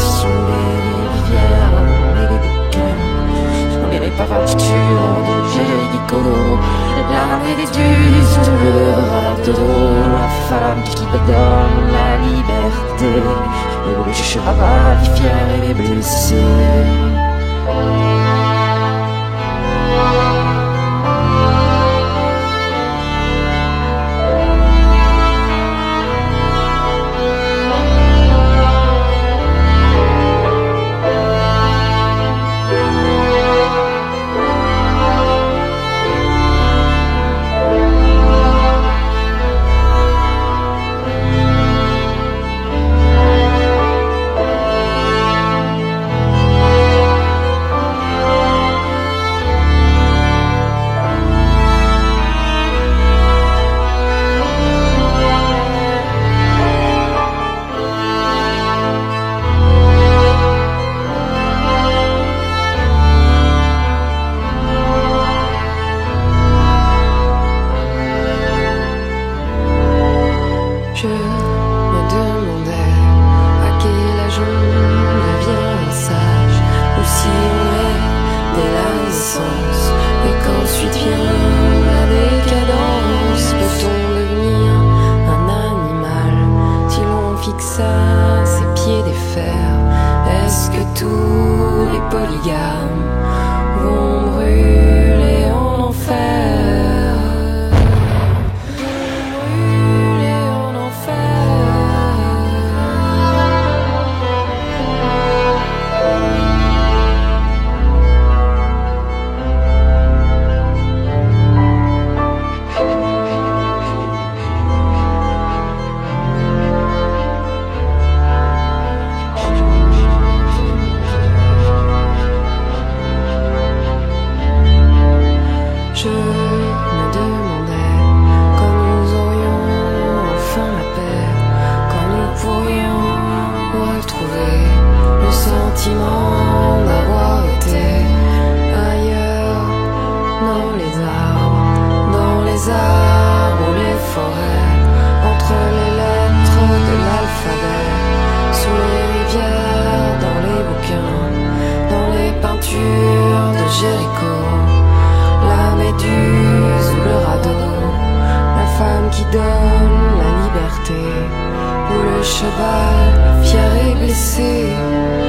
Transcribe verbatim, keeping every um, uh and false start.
sous les rivières, dans les bouquins, dans les paratures de Jéricho, la méduse de l'Eldorado, la femme qui donne la liberté, le cheval fier et blessé. Je me demandais à quel âge on devient sage, ou si on est dès la naissance, et qu'ensuite vient la décadence. Peut-on devenir un animal si l'on fixe à ses pieds des fers? Est-ce que tous les polygames vont brûler en enfer? Je me demandais quand nous aurions enfin la paix, quand nous pourrions retrouver le sentiment d'avoir été ailleurs, dans les arbres, dans les arbres ou les forêts, entre les lettres de l'alphabet, sous les rivières, dans les bouquins, dans les peintures de Jéricho. La méduse ou le radeau, la femme qui donne la liberté, ou le cheval fier et blessé.